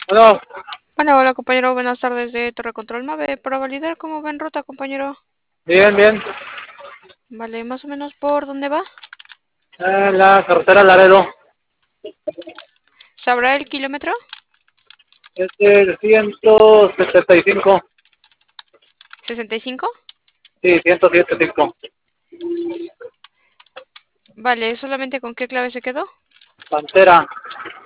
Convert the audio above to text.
Bueno, Hola, hola compañero, buenas tardes de Torre Control 9. Para validar cómo va en ruta, compañero. bien, bien. Vale, más o menos por dónde va. La carretera Laredo ¿Sabrá el kilómetro? es del 175. 65. Sí, 175. Vale, ¿solamente con qué clave se quedó? Pantera.